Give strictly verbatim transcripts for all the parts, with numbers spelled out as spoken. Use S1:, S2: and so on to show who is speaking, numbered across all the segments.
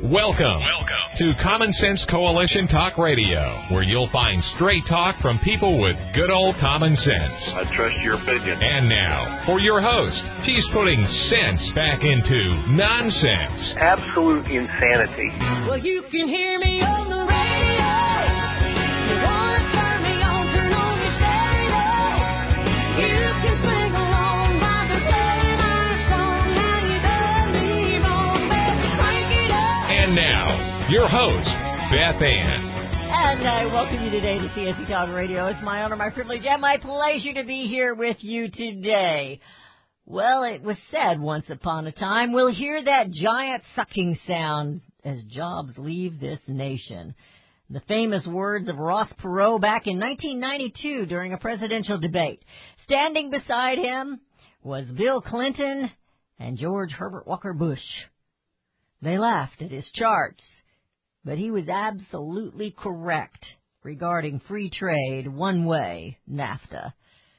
S1: Welcome, Welcome to Common Sense Coalition Talk Radio, where you'll find straight talk from people with good old common sense.
S2: I trust your opinion.
S1: And now, for your host, he's putting sense back into nonsense.
S2: Absolute insanity.
S3: Well, you can hear me on the radio. You want to turn me on, turn on your stereo. You can sing along while they're playing our song. Now you done me wrong, baby, crank it up.
S1: And now, your host, Beth Ann.
S4: And I welcome you today to C S C Talk Radio. It's my honor, my privilege, and my pleasure to be here with you today. Well, it was said once upon a time, we'll hear that giant sucking sound as jobs leave this nation. The famous words of Ross Perot back in nineteen ninety-two during a presidential debate. Standing beside him was Bill Clinton and George Herbert Walker Bush. They laughed at his charts, but he was absolutely correct regarding free trade, one-way, NAFTA.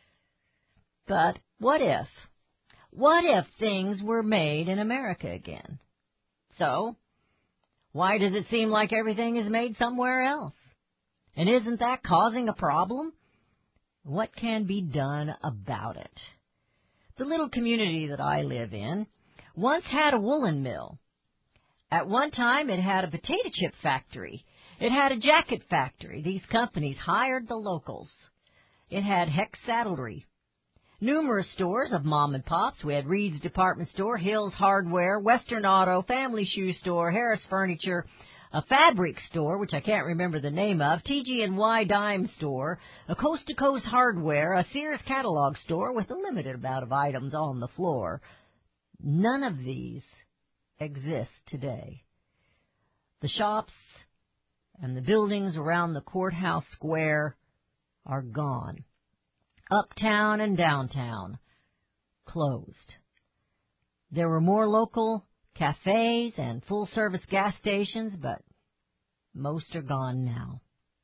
S4: But what if? What if things were made in America again? So, why does it seem like everything is made somewhere else? And isn't that causing a problem? What can be done about it? The little community that I live in once had a woolen mill. At one time, it had a potato chip factory. It had a jacket factory. These companies hired the locals. It had Heck Saddlery. Numerous stores of mom and pops. We had Reed's Department Store, Hills Hardware, Western Auto, Family Shoe Store, Harris Furniture, a fabric store, which I can't remember the name of, T G and Y Dime Store, a Coast to Coast Hardware, a Sears Catalog Store with a limited amount of items on the floor. None of these exist today. The shops and the buildings around the courthouse square are gone. Uptown and downtown closed. There were more local cafes and full-service gas stations, but most are gone now.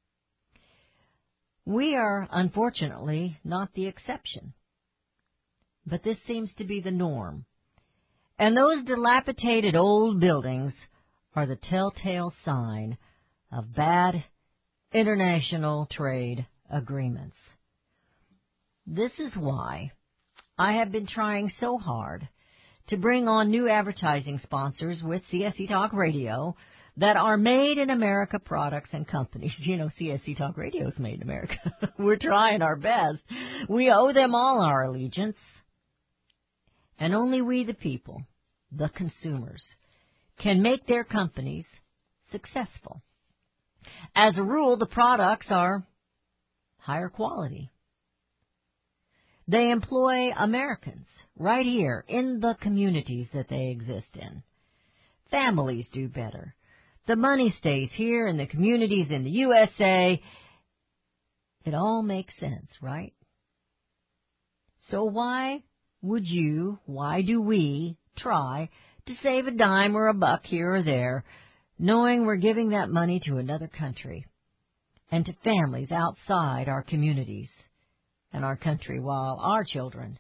S4: We are, unfortunately, not the exception. But this seems to be the norm. And those dilapidated old buildings are the telltale sign of bad international trade agreements. This is why I have been trying so hard to bring on new advertising sponsors with C S C Talk Radio that are made in America products and companies. You know, C S C Talk Radio is made in America. We're trying our best. We owe them all our allegiance. And only we, the people, the consumers, can make their companies successful. As a rule, the products are higher quality. They employ Americans right here in the communities that they exist in. Families do better. The money stays here in the communities in the U S A. It all makes sense, right? So why would you, why do we try to save a dime or a buck here or there, knowing we're giving that money to another country and to families outside our communities and our country, while our children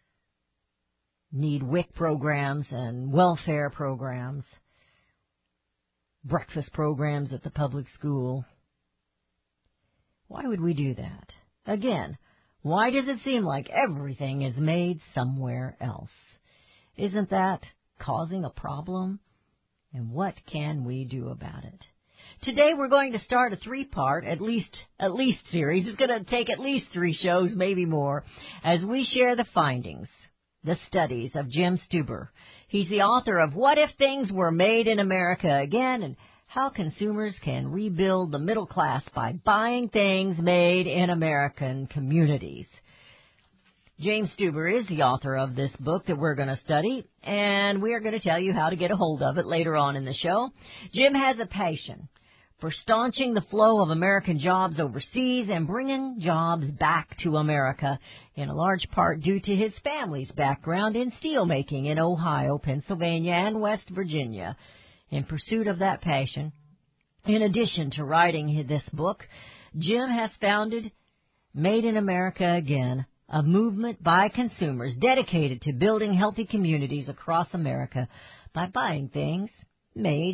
S4: need W I C programs and welfare programs, breakfast programs at the public school? Why would we do that? Again, why does it seem like everything is made somewhere else? Isn't that causing a problem? And what can we do about it? Today we're going to start a three-part, at least, at least series. It's going to take at least three shows, maybe more, as we share the findings, the studies of Jim Stuber. He's the author of What If Things Were Made in America Again, and how consumers can rebuild the middle class by buying things made in American communities. James Stuber is the author of this book that we're going to study, and we are going to tell you how to get a hold of it later on in the show. Jim has a passion for staunching the flow of American jobs overseas and bringing jobs back to America, in a large part due to his family's background in steelmaking in Ohio, Pennsylvania, and West Virginia. In pursuit of that passion, in addition to writing this book, Jim has founded Made in America Again, a movement by consumers dedicated to building healthy communities across America by buying things made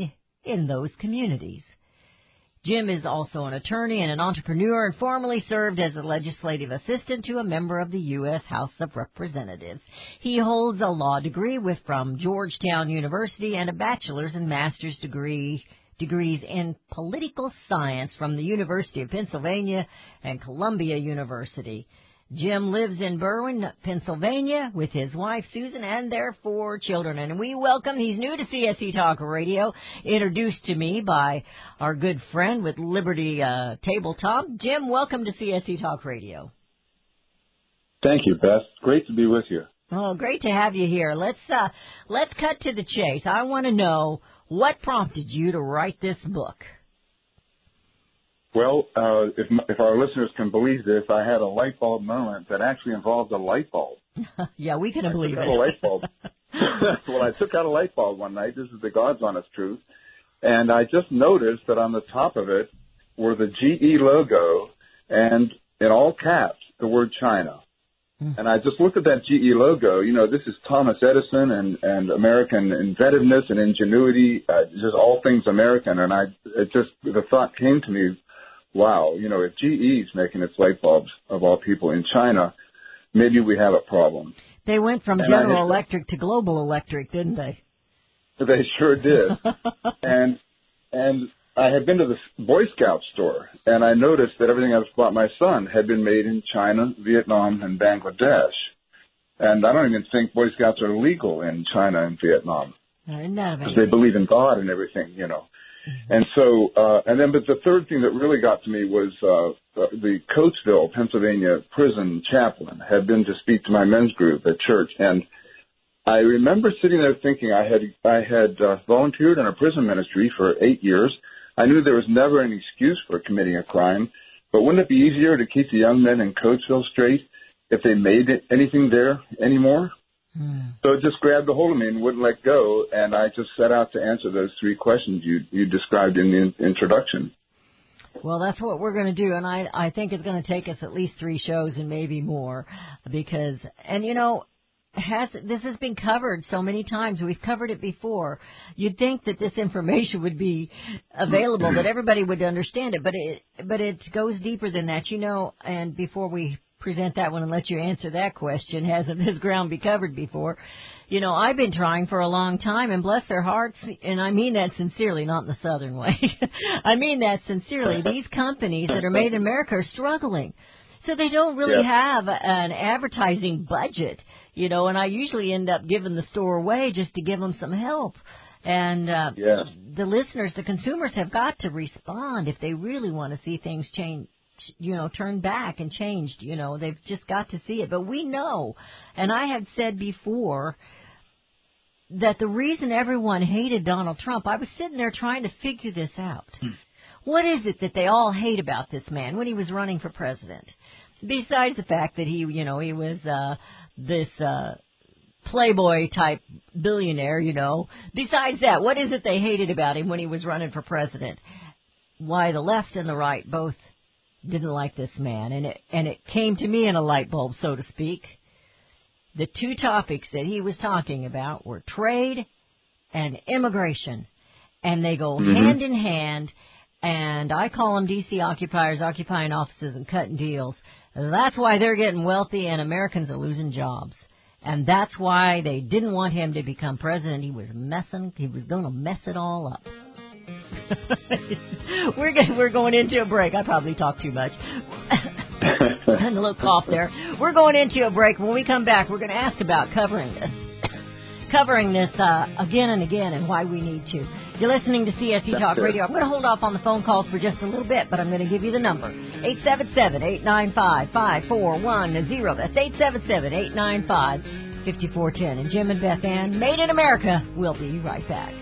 S4: in those communities. Jim is also an attorney and an entrepreneur and formerly served as a legislative assistant to a member of the U S House of Representatives. He holds a law degree with from Georgetown University and a bachelor's and master's degree degrees in political science from the University of Pennsylvania and Columbia University. Jim lives in Berwyn, Pennsylvania, with his wife, Susan, and their four children. And we welcome, he's new to C S C Talk Radio, introduced to me by our good friend with Liberty uh, Tabletop. Jim, welcome to C S C Talk Radio.
S5: Thank you, Beth. Great to be with you.
S4: Oh, great to have you here. Let's uh, let's cut to the chase. I want to know what prompted you to write this book.
S5: Well, uh, if, if our listeners can believe this, I had a light bulb moment that actually involved a light bulb.
S4: Yeah, we can
S5: I
S4: believe
S5: took
S4: it.
S5: out a light bulb. Well, I took out a light bulb one night. This is the God's honest truth. And I just noticed that on the top of it were the G E logo and in all caps, the word China. Mm. And I just looked at that G E logo. You know, this is Thomas Edison and, and American inventiveness and ingenuity, uh, just all things American. And I it just, the thought came to me, wow, you know, if G E's making its light bulbs, of all people, in China, maybe we have a problem.
S4: They went from
S5: and
S4: General
S5: had,
S4: Electric to Global Electric, didn't they?
S5: They sure did. and and I had been to the Boy Scout store, and I noticed that everything I bought my son had been made in China, Vietnam, and Bangladesh. And I don't even think Boy Scouts are legal in China and Vietnam.
S4: Isn't that amazing?
S5: Because they believe in God and everything, you know. And so, uh, and then, but the third thing that really got to me was uh, the Coatesville, Pennsylvania prison chaplain had been to speak to my men's group at church, and I remember sitting there thinking I had I had uh, volunteered in a prison ministry for eight years. I knew there was never an excuse for committing a crime, but wouldn't it be easier to keep the young men in Coatesville straight if they made it, anything there anymore? Hmm. So it just grabbed a hold of me and wouldn't let go, and I just set out to answer those three questions you you described in the in- introduction.
S4: Well, that's what we're going to do, and I, I think it's going to take us at least three shows and maybe more, because, and you know, has this has been covered so many times. We've covered it before. You'd think that this information would be available, that everybody would understand it, but it but it goes deeper than that, you know, and before we present that one and let you answer that question, hasn't this ground be covered before? You know, I've been trying for a long time, and bless their hearts, and I mean that sincerely, not in the Southern way. I mean that sincerely. These companies that are made in America are struggling. So they don't really
S5: yep.
S4: have an advertising budget, you know, and I usually end up giving the store away just to give them some help. And uh,
S5: yes.
S4: the listeners, the consumers have got to respond if they really want to see things change. You know, turned back and changed, you know, they've just got to see it. But we know, and I had said before, that the reason everyone hated Donald Trump, I was sitting there trying to figure this out. Hmm. What is it that they all hate about this man when he was running for president? Besides the fact that he, you know, he was uh, this uh, playboy type billionaire, you know. Besides that, what is it they hated about him when he was running for president? Why, the left and the right both didn't like this man, and it and it came to me in a light bulb, so to speak. The two topics that he was talking about were trade and immigration, and they go mm-hmm. hand in hand, and I call them D C occupiers, occupying offices and cutting deals. And that's why they're getting wealthy and Americans are losing jobs. And that's why they didn't want him to become president. He was messing, he was going to mess it all up. we're going, we're going into a break. I probably talk too much. And a little cough there. We're going into a break. When we come back, we're going to ask about covering this. Covering this uh, again and again and why we need to. You're listening to C S C Talk Radio. I'm going to hold off on the phone calls for just a little bit, but I'm going to give you the number. eight seven seven, eight nine five, five four one zero. That's eight seven seven, eight nine five, five four one zero. And Jim and Beth Ann, Made in America. We'll be right back.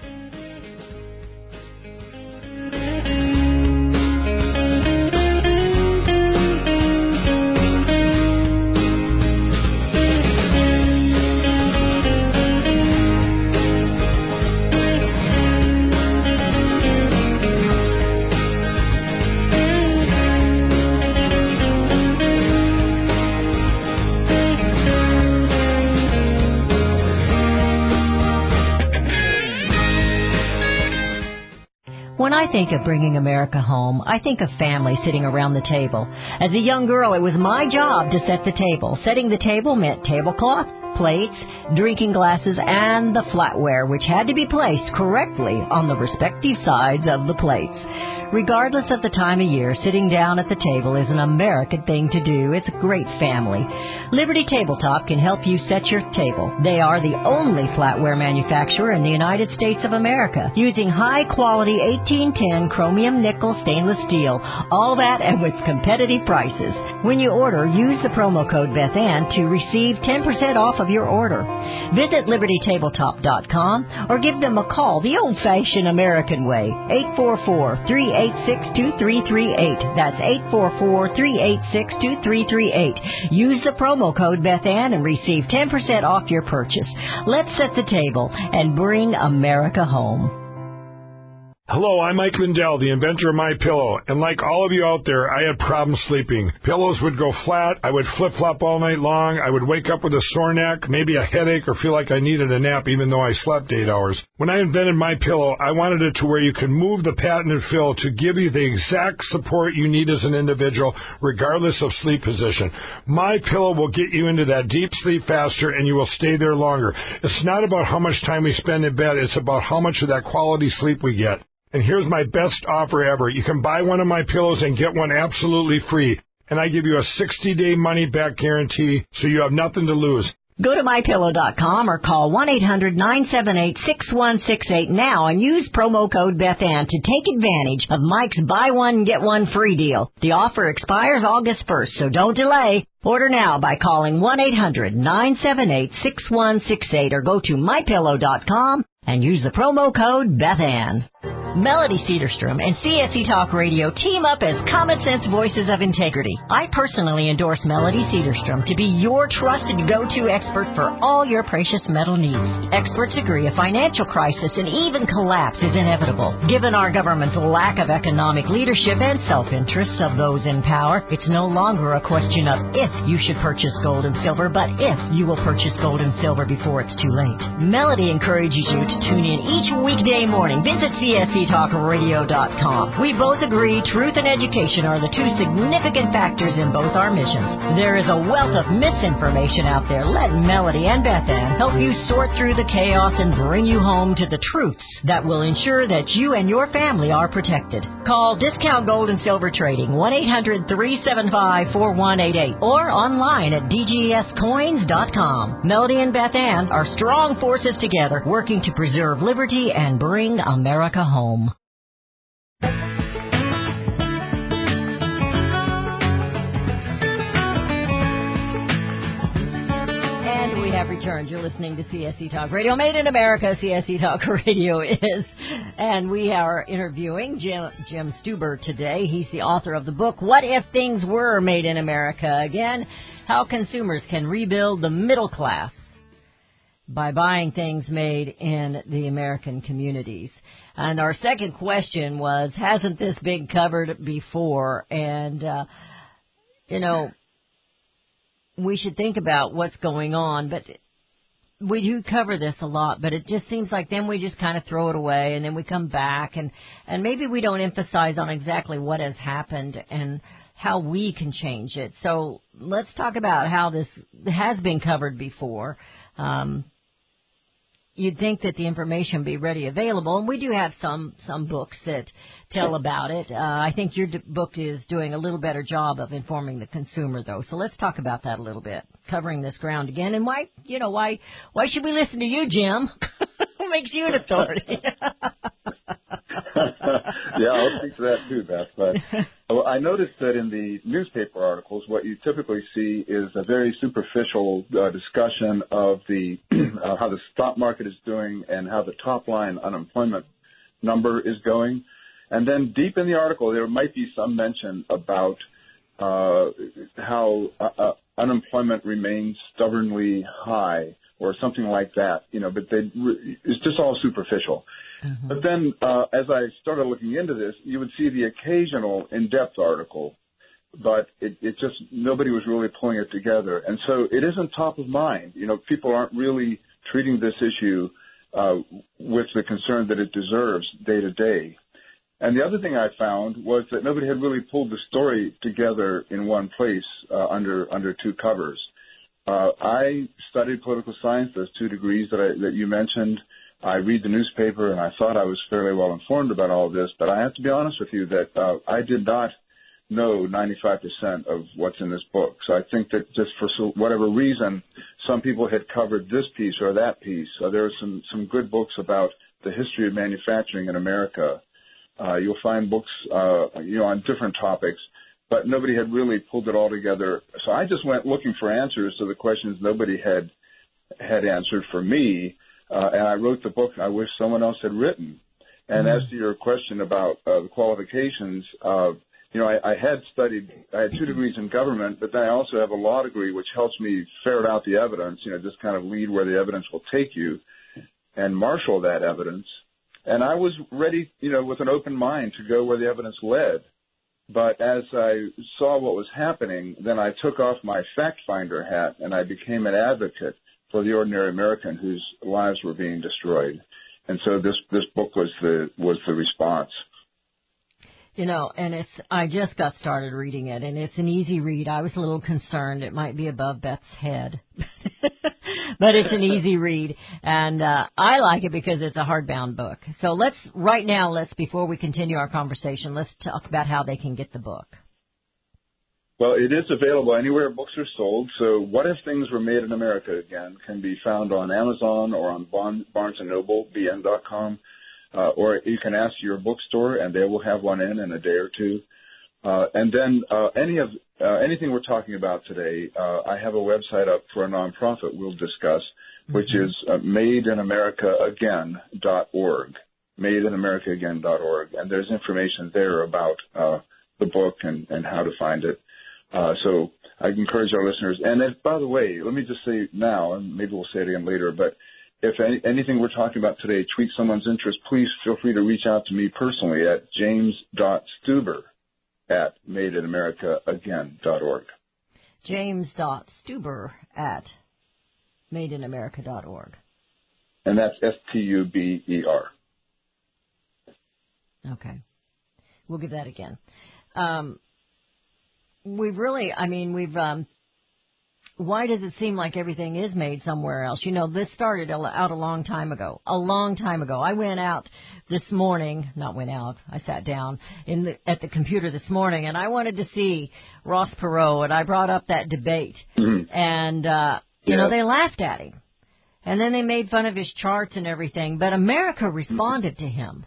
S4: think of bringing America home, I think of family sitting around the table. As a young girl, it was my job to set the table. Setting the table meant tablecloth, plates, drinking glasses, and the flatware, which had to be placed correctly on the respective sides of the plates. Regardless of the time of year, sitting down at the table is an American thing to do. It's a great family. Liberty Tabletop can help you set your table. They are the only flatware manufacturer in the United States of America, using high-quality eighteen ten chromium nickel stainless steel. All that and with competitive prices. When you order, use the promo code Beth Ann to receive ten percent off of your order. Visit liberty tabletop dot com or give them a call the old-fashioned American way, eight four four, three eight six, two three three eight. That's eight four four, three eight six, two three three eight. Use the promo code Beth Ann and receive ten percent off your purchase. Let's set the table and bring America home.
S6: Hello, I'm Mike Lindell, the inventor of MyPillow, and like all of you out there, I had problems sleeping. Pillows would go flat, I would flip-flop all night long, I would wake up with a sore neck, maybe a headache, or feel like I needed a nap even though I slept eight hours. When I invented MyPillow, I wanted it to where you can move the patented fill to give you the exact support you need as an individual, regardless of sleep position. MyPillow will get you into that deep sleep faster, and you will stay there longer. It's not about how much time we spend in bed, it's about how much of that quality sleep we get. And here's my best offer ever. You can buy one of my pillows and get one absolutely free. And I give you a sixty-day money-back guarantee, so you have nothing to lose.
S4: Go to my pillow dot com or call one eight hundred nine seven eight six one six eight now and use promo code Beth Ann to take advantage of Mike's buy one, get one free deal. The offer expires August first, so don't delay. Order now by calling one eight hundred nine seven eight six one six eight or go to my pillow dot com and use the promo code Beth Ann. Melody Cedarstrom and C S E Talk Radio team up as common sense voices of integrity. I personally endorse Melody Cedarstrom to be your trusted go-to expert for all your precious metal needs. Experts agree a financial crisis and even collapse is inevitable. Given our government's lack of economic leadership and self-interests of those in power, it's no longer a question of if you should purchase gold and silver, but if you will purchase gold and silver before it's too late. Melody encourages you to tune in each weekday morning. Visit C S E talk radio dot com. We both agree truth and education are the two significant factors in both our missions. There is a wealth of misinformation out there. Let Melody and Beth Ann help you sort through the chaos and bring you home to the truths that will ensure that you and your family are protected. Call Discount Gold and Silver Trading one eight hundred three seven five four one eight eight or online at d g s coins dot com. Melody and Beth Ann are strong forces together working to preserve liberty and bring America home. And we have returned. You're listening to C S E Talk Radio. Made in America, C S E Talk Radio is. And we are interviewing Jim, Jim Stuber today. He's the author of the book, What If Things Were Made in America? Again, how consumers can rebuild the middle class by buying things made in the American communities. And our second question was, hasn't this been covered before? And, uh, you know, we should think about what's going on. But we do cover this a lot, but it just seems like then we just kind of throw it away and then we come back. And, and maybe we don't emphasize on exactly what has happened and how we can change it. So let's talk about how this has been covered before. Um You'd think that the information would be ready available, and we do have some, some books that tell about it. Uh, I think your d- book is doing a little better job of informing the consumer, though. So let's talk about that a little bit, covering this ground again. And why, you know, why why should we listen to you, Jim? What makes you an authority?
S5: Yeah, I'll speak to that too, Beth. But well, I noticed that in the newspaper articles, what you typically see is a very superficial uh, discussion of the uh, how the stock market is doing and how the top line unemployment number is going. And then deep in the article, there might be some mention about uh, how uh, uh, unemployment remains stubbornly high or something like that. You know, but they, it's just all superficial. Mm-hmm. But then uh, as I started looking into this, you would see the occasional in-depth article, but it, it just nobody was really pulling it together. And so it isn't top of mind. You know, people aren't really treating this issue uh, with the concern that it deserves day to day. And the other thing I found was that nobody had really pulled the story together in one place uh, under under two covers. Uh, I studied political science, those two degrees that I, that you mentioned. I read the newspaper, and I thought I was fairly well informed about all of this. But I have to be honest with you that uh, I did not know ninety-five percent of what's in this book. So I think that just for so, whatever reason, some people had covered this piece or that piece. So there are some, some good books about the history of manufacturing in America. Uh, you'll find books, uh, you know, on different topics, but nobody had really pulled it all together. So I just went looking for answers to the questions nobody had had answered for me, uh, and I wrote the book I wish someone else had written. And mm-hmm. as to your question about uh, the qualifications, uh, you know, I, I had studied, I had two degrees in government, but then I also have a law degree, which helps me ferret out the evidence, you know, just kind of lead where the evidence will take you and marshal that evidence. And I was ready, you know, with an open mind to go where the evidence led. But as I saw what was happening, then I took off my fact finder hat and I became an advocate for the ordinary American whose lives were being destroyed. And so this, this book was the, was the response.
S4: You know, and it's, I just got started reading it, and it's an easy read. I was a little concerned it might be above Beth's head. But it's an easy read, and uh, I like it because it's a hardbound book. So let's, right now, let's, before we continue our conversation, let's talk about how they can get the book.
S5: Well, it is available anywhere books are sold. So What If Things Were Made in America Again can be found on Amazon or on Barnes and Noble, B N dot com. Uh, or you can ask your bookstore, and they will have one in in a day or two. Uh, and then uh, any of uh, anything we're talking about today, uh, I have a website up for a nonprofit we'll discuss, which mm-hmm. is uh, made in america again dot org, made in america again dot org. And there's information there about uh, the book and, and how to find it. Uh, so I encourage our listeners. And if, by the way, let me just say now, and maybe we'll say it again later, but if any, anything we're talking about today tweaks someone's interest, please feel free to reach out to me personally at james dot stuber at made in america again dot org.
S4: james dot stuber at made in america dot org.
S5: And that's S T U B E R.
S4: Okay. We'll give that again. Um, we've really, I mean, we've... Um, Why does it seem like everything is made somewhere else? You know, this started out a long time ago, a long time ago. I went out this morning, not went out, I sat down in the, at the computer this morning, and I wanted to see Ross Perot, and I brought up that debate. Mm-hmm. And, uh, you yeah. know, they laughed at him. And then they made fun of his charts and everything. But America responded mm-hmm. to him.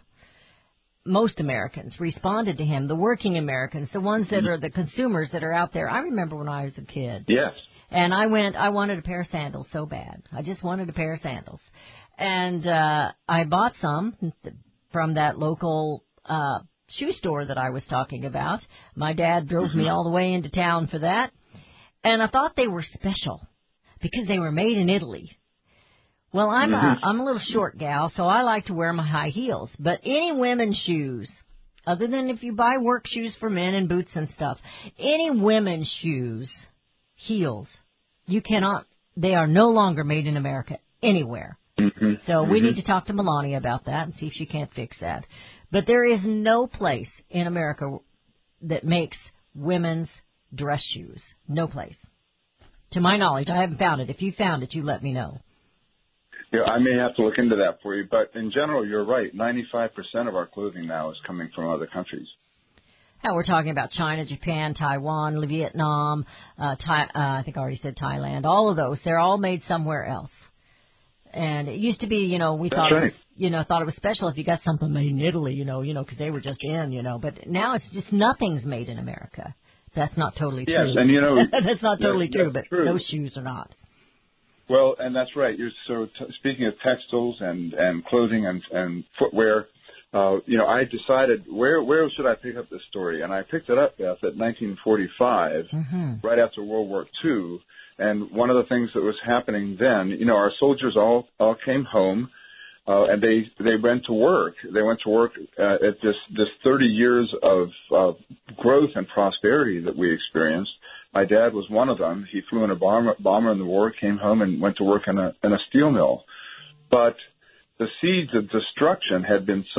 S4: Most Americans responded to him, the working Americans, the ones that mm-hmm. are the consumers that are out there. I remember when I was a kid.
S5: Yes.
S4: And I went, I wanted a pair of sandals so bad. I just wanted a pair of sandals. And uh I bought some from that local uh shoe store that I was talking about. My dad drove me all the way into town for that. And I thought they were special because they were made in Italy. Well, I'm a, I'm a little short gal, so I like to wear my high heels. But any women's shoes, other than if you buy work shoes for men and boots and stuff, any women's shoes, heels, you cannot, they are no longer made in America anywhere. Mm-hmm. So mm-hmm. we need to talk to Melania about that and see if she can't fix that. But there is no place in America that makes women's dress shoes. No place. To my knowledge, I haven't found it. If you found it, you let me know.
S5: Yeah, I may have to look into that for you. But in general, you're right. ninety-five percent of our clothing now is coming from other countries.
S4: Now we're talking about China, Japan, Taiwan, Vietnam, uh, Thai, uh, I think I already said Thailand. All of those, they're all made somewhere else. And it used to be, you know, we
S5: That's
S4: thought,
S5: right.
S4: it was, you know, thought it was special if you got something made in Italy, you know, you know, because they were just in, you know. But now it's just nothing's made in America. That's not totally
S5: yes,
S4: true.
S5: Yes, and you know,
S4: that's not totally
S5: that's,
S4: true,
S5: that's
S4: but
S5: true.
S4: those shoes are not.
S5: Well, and that's right. You're, so t- speaking of textiles and, and clothing and, and footwear, uh, you know, I decided where where should I pick up this story, and I picked it up, Beth, at nineteen forty-five, mm-hmm. right after World War Two. And one of the things that was happening then, you know, our soldiers all all came home, uh, and they they went to work. They went to work uh, at this this thirty years of uh, growth and prosperity that we experienced. My dad was one of them. He flew in a bomber, bomber in the war, came home and went to work in a, in a steel mill. But the seeds of destruction had been sown.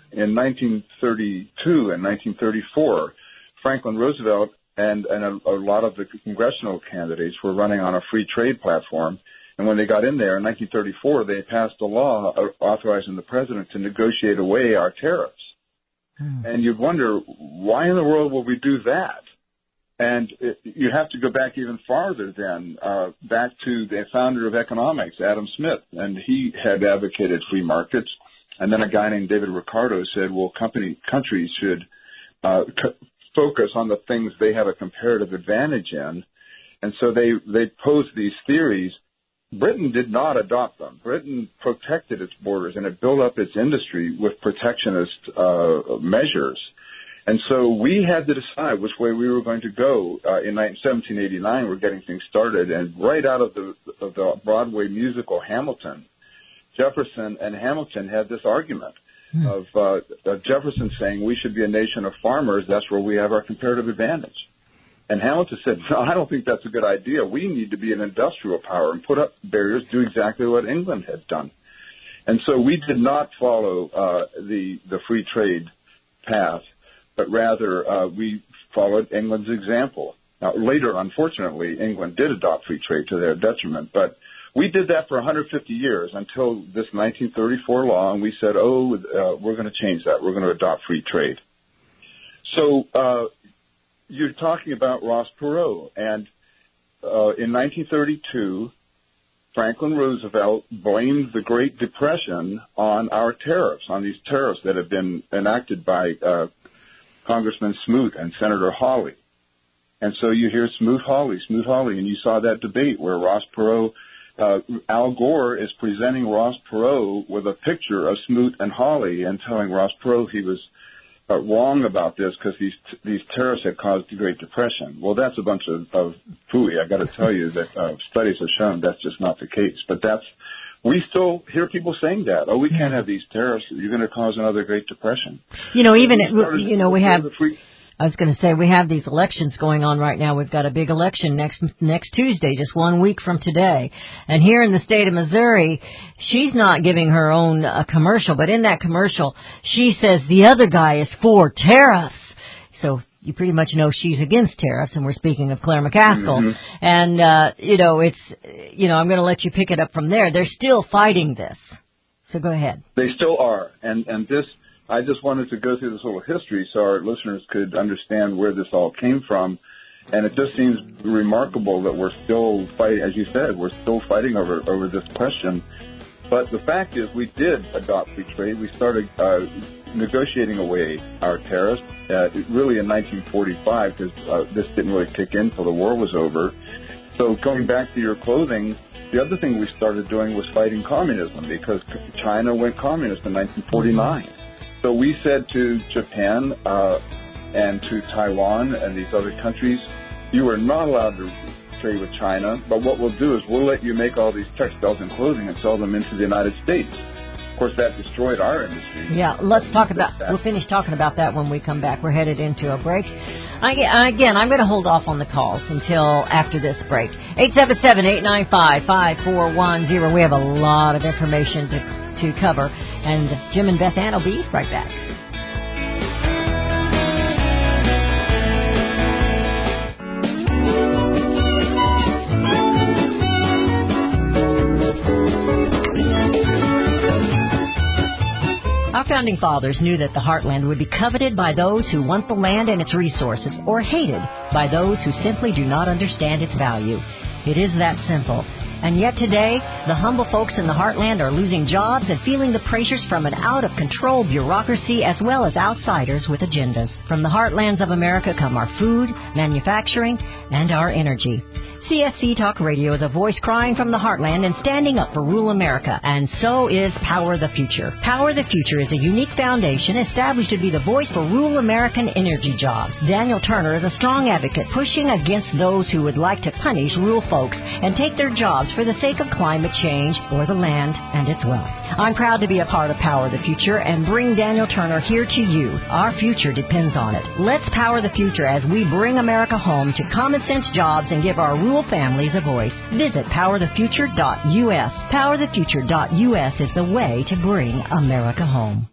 S5: in nineteen thirty-two and nineteen thirty-four, Franklin Roosevelt and, and a, a lot of the congressional candidates were running on a free trade platform. And when they got in there in nineteen thirty-four, they passed a law authorizing the president to negotiate away our tariffs. Hmm. And you'd wonder, why in the world will we do that? And it, you have to go back even farther then, uh, back to the founder of economics, Adam Smith, and he had advocated free markets. And then a guy named David Ricardo said, well, company countries should uh, c- focus on the things they have a comparative advantage in. And so they, they posed these theories. Britain did not adopt them. Britain protected its borders, and it built up its industry with protectionist uh, measures. And so we had to decide which way we were going to go. Uh, in seventeen eighty-nine, we're getting things started, and right out of the, of the Broadway musical Hamilton, Jefferson and Hamilton had this argument hmm. of, uh, of Jefferson saying we should be a nation of farmers. That's where we have our comparative advantage. And Hamilton said, no, I don't think that's a good idea. We need to be an industrial power and put up barriers, do exactly what England had done. And so we did not follow uh, the, the free trade path, but rather uh, we followed England's example. Now, later, unfortunately, England did adopt free trade to their detriment, but we did that for one hundred fifty years until this nineteen thirty-four law, and we said, oh, uh, we're going to change that. We're going to adopt free trade. So uh, you're talking about Ross Perot, and uh, in nineteen thirty-two, Franklin Roosevelt blamed the Great Depression on our tariffs, on these tariffs that have been enacted by uh, Congressman Smoot and Senator Hawley. And so you hear Smoot-Hawley, Smoot-Hawley, and you saw that debate where Ross Perot, uh, Al Gore is presenting Ross Perot with a picture of Smoot and Hawley and telling Ross Perot he was uh, wrong about this because these these tariffs had caused the Great Depression. Well, that's a bunch of, of phooey. I got to tell you that uh, studies have shown that's just not the case. But that's we still hear people saying that. Oh, we can't have these tariffs. You're going to cause another Great Depression.
S4: You know, even it, you know we have. I was going to say, we have these elections going on right now. We've got a big election next next Tuesday, just one week from today. And here in the state of Missouri, she's not giving her own uh, commercial, but in that commercial, she says the other guy is for tariffs. So you pretty much know she's against tariffs, and we're speaking of Claire McCaskill. Mm-hmm. And, uh, you know, it's, you know, I'm going to let you pick it up from there. They're still fighting this. So go ahead.
S5: They still are. And, and this... I just wanted to go through this little history so our listeners could understand where this all came from. And it just seems remarkable that we're still fighting, as you said, we're still fighting over, over this question. But the fact is we did adopt free trade. We started uh, negotiating away our tariffs uh, really in nineteen forty-five because uh, this didn't really kick in until the war was over. So going back to your clothing, the other thing we started doing was fighting communism because China went communist in nineteen forty-nine. So we said to Japan uh, and to Taiwan and these other countries, you are not allowed to trade with China, but what we'll do is we'll let you make all these textiles and clothing and sell them into the United States. Of course, that destroyed our industry.
S4: Yeah, let's talk about, we'll finish talking about that when we come back. We're headed into a break. I, again, I'm going to hold off on the calls until after this break. eight seven seven, eight nine five, five four one zero. We have a lot of information to to cover, and Jim and Beth Ann will be right back. Our founding fathers knew that the heartland would be coveted by those who want the land and its resources, or hated by those who simply do not understand its value. It is that simple. And yet today, the humble folks in the heartland are losing jobs and feeling the pressures from an out-of-control bureaucracy as well as outsiders with agendas. From the heartlands of America come our food, manufacturing, and our energy. C S C Talk Radio is a voice crying from the heartland and standing up for rural America, and so is Power the Future. Power the Future is a unique foundation established to be the voice for rural American energy jobs. Daniel Turner is a strong advocate pushing against those who would like to punish rural folks and take their jobs for the sake of climate change or the land and its wealth. I'm proud to be a part of Power the Future and bring Daniel Turner here to you. Our future depends on it. Let's power the future as we bring America home to common sense jobs and give our rural families a voice. Visit power the future dot U S. power the future dot U S is the way to bring America home.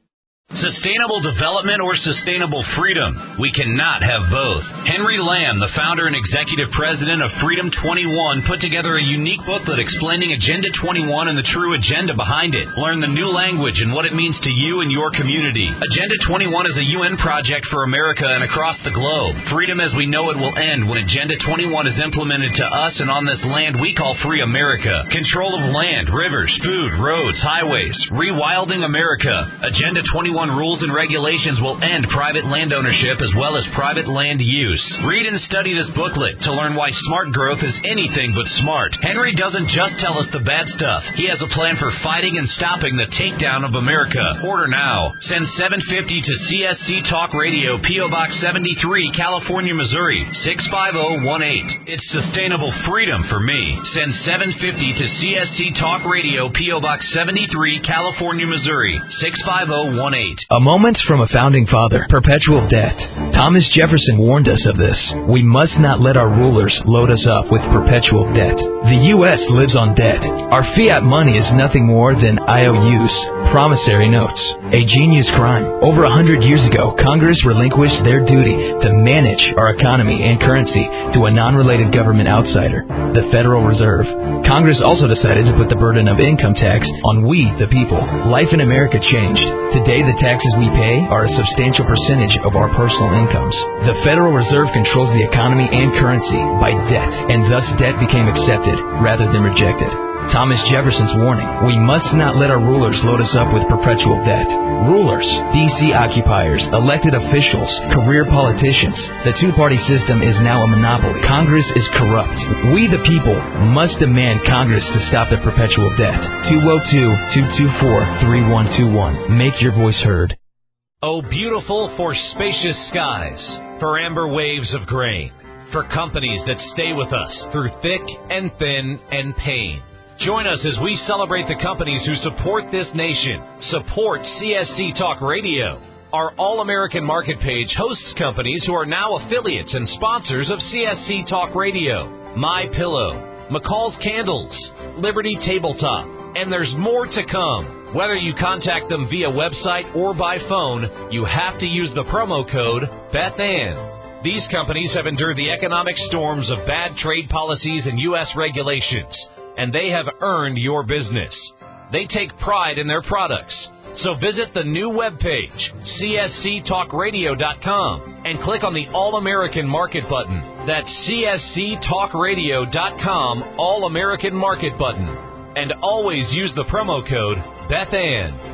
S7: Sustainable development or sustainable freedom? We cannot have both. Henry Lamb, the founder and executive president of Freedom twenty-one, put together a unique booklet explaining Agenda twenty-one and the true agenda behind it. Learn the new language and what it means to you and your community. Agenda twenty-one is a U N project for America and across the globe. Freedom as we know it will end when Agenda twenty-one is implemented to us and on this land we call free America. Control of land, rivers, food, roads, highways. Rewilding America. Agenda twenty-one rules and regulations will end private land ownership as well as private land use. Read and study this booklet to learn why smart growth is anything but smart. Henry doesn't just tell us the bad stuff. He has a plan for fighting and stopping the takedown of America. Order now. Send seven fifty to C S C Talk Radio, P O Box seventy-three, California, Missouri, six five zero one eight. It's sustainable freedom for me. Send seven fifty to C S C Talk Radio, P O Box seventy-three, California, Missouri, six five zero one eight.
S8: A moment from a founding father. Perpetual debt. Thomas Jefferson warned us of this. We must not let our rulers load us up with perpetual debt. The U S lives on debt. Our fiat money is nothing more than I O Us, promissory notes. A genius crime. Over a hundred years ago, Congress relinquished their duty to manage our economy and currency to a non-related government outsider, the Federal Reserve. Congress also decided to put the burden of income tax on we, the people. Life in America changed. Today, the taxes we pay are a substantial percentage of our personal incomes. The Federal Reserve controls the economy and currency by debt, and thus debt became accepted rather than rejected. Thomas Jefferson's warning: we must not let our rulers load us up with perpetual debt. Rulers, D C occupiers, elected officials, career politicians. The two-party system is now a monopoly. Congress is corrupt. We, the people, must demand Congress to stop the perpetual debt. two oh two, two two four, three one two one. Make your voice heard.
S1: Oh, beautiful for spacious skies, for amber waves of grain, for companies that stay with us through thick and thin and pain. Join us as we celebrate the companies who support this nation. Support C S C Talk Radio. Our All-American Market page hosts companies who are now affiliates and sponsors of C S C Talk Radio. My Pillow, McCall's Candles, Liberty Tabletop, and there's more to come. Whether you contact them via website or by phone, you have to use the promo code BethAnn. These companies have endured the economic storms of bad trade policies and U S regulations, and they have earned your business. They take pride in their products. So visit the new webpage, C S C talk radio dot com, and click on the All-American Market button. That's C S C talk radio dot com, All-American Market button. And always use the promo code BethAnn.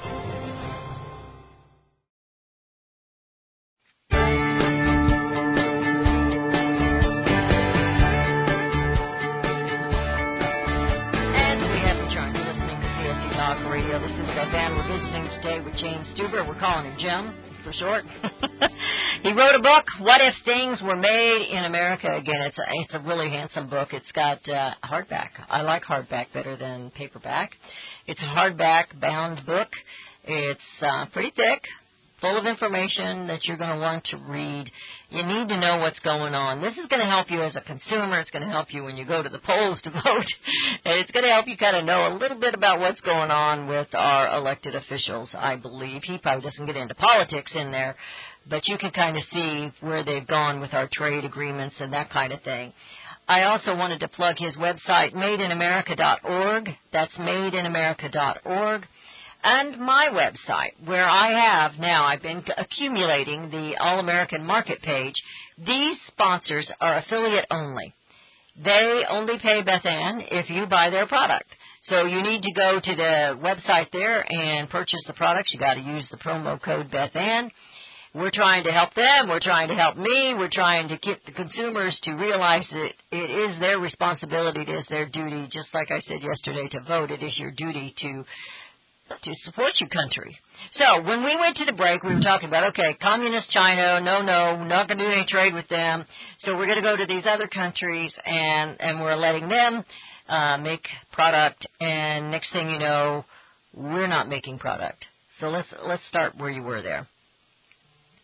S4: James Stuber, we're calling him Jim for short. He wrote a book, What If Things Were Made in America Again. It's a, it's a really handsome book. It's got uh, hardback. I like hardback better than paperback. It's a hardback bound book. It's uh, pretty thick, full of information that you're going to want to read. You need to know what's going on. This is going to help you as a consumer. It's going to help you when you go to the polls to vote. And it's going to help you kind of know a little bit about what's going on with our elected officials, I believe. He probably doesn't get into politics in there, but you can kind of see where they've gone with our trade agreements and that kind of thing. I also wanted to plug his website, made in america dot org. That's made in america dot org. And my website, where I have now, I've been accumulating the All-American Market page. These sponsors are affiliate only. They only pay Beth Ann if you buy their product. So you need to go to the website there and purchase the products. You got to use the promo code Beth Ann. We're trying to help them. We're trying to help me. We're trying to get the consumers to realize that it is their responsibility, it is their duty. Just like I said yesterday, to vote, it is your duty to to support your country. So when we went to the break, we were talking about, okay, communist China, no, no, we're not going to do any trade with them. So we're going to go to these other countries, and, and we're letting them uh, make product, and next thing you know, we're not making product. So let's let's start where you were there.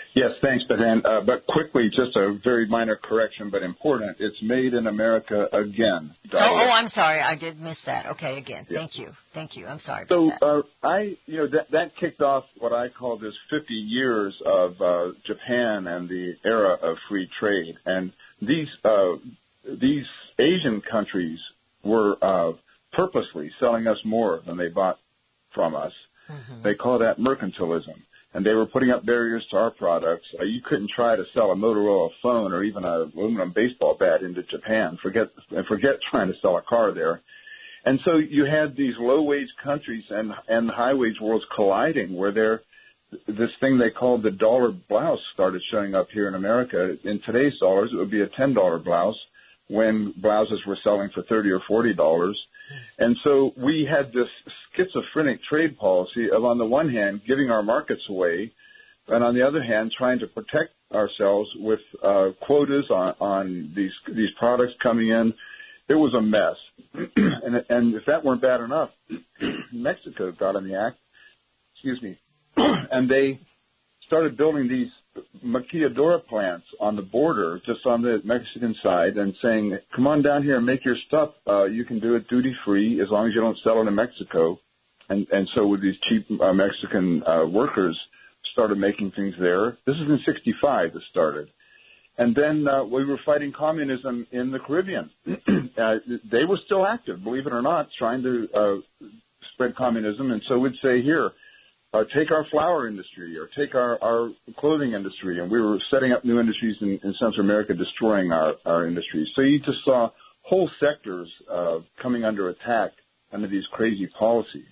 S5: Yes, thanks, Ben. Uh, but quickly, just a very minor correction, but important. It's made in America again.
S4: Oh, oh, I'm sorry. I did miss that. Okay, again.
S5: Yeah.
S4: Thank you. Thank you. I'm sorry
S5: So
S4: about that.
S5: uh, I, you know, that, that kicked off what I call this fifty years of uh, Japan and the era of free trade. And these uh, these Asian countries were uh, purposely selling us more than they bought from us. Mm-hmm. They call that mercantilism. And they were putting up barriers to our products. Uh, you couldn't try to sell a Motorola phone or even a aluminum baseball bat into Japan. Forget forget trying to sell a car there. And so you had these low-wage countries and and high-wage worlds colliding, where they're, this thing they called the dollar blouse started showing up here in America. In today's dollars, it would be a ten dollar blouse when blouses were selling for thirty or forty dollars. And so we had this schizophrenic trade policy of, on the one hand, giving our markets away, and on the other hand, trying to protect ourselves with uh, quotas on, on these these products coming in. It was a mess. and, and if that weren't bad enough, Mexico got in the act, excuse me, and they started building these maquiladora plants on the border, just on the Mexican side, and saying, come on down here and make your stuff. Uh, you can do it duty-free as long as you don't sell it in Mexico. And, and so with these cheap uh, Mexican uh, workers started making things there. This is in sixty-five that started. And then uh, we were fighting communism in the Caribbean. uh, they were still active, believe it or not, trying to uh, spread communism. And so we'd say, here, Uh, take our flower industry or take our, our clothing industry. And we were setting up new industries in, in Central America, destroying our, our industries. So you just saw whole sectors uh, coming under attack under these crazy policies.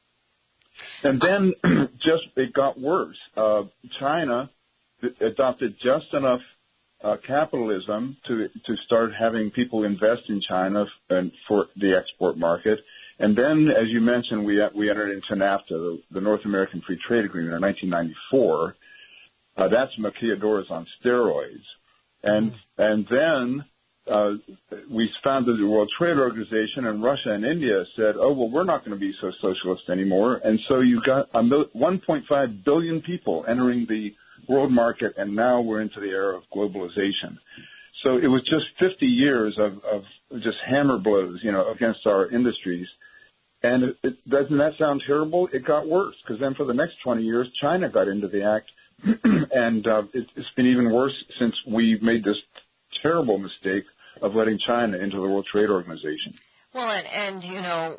S5: And then just it got worse. Uh, China adopted just enough uh, capitalism to to start having people invest in China and for the export market. And then, as you mentioned, we we entered into NAFTA, the, the North American Free Trade Agreement, in nineteen ninety-four. Uh, that's maquiladoras on steroids. And mm-hmm. and then uh, we founded the World Trade Organization, and Russia and India said, oh, well, we're not going to be so socialist anymore. And so you got a mil- one point five billion people entering the world market, and now we're into the era of globalization. So it was just fifty years of, of just hammer blows, you know, against our industries. And it, it, doesn't that sound terrible? It got worse, because then for the next twenty years, China got into the act, and uh, it, it's been even worse since we made this terrible mistake of letting China into the World Trade Organization.
S4: Well, and, and you know,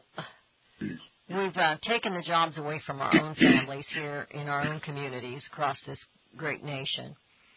S4: we've uh, taken the jobs away from our own families here in our own communities across this great nation.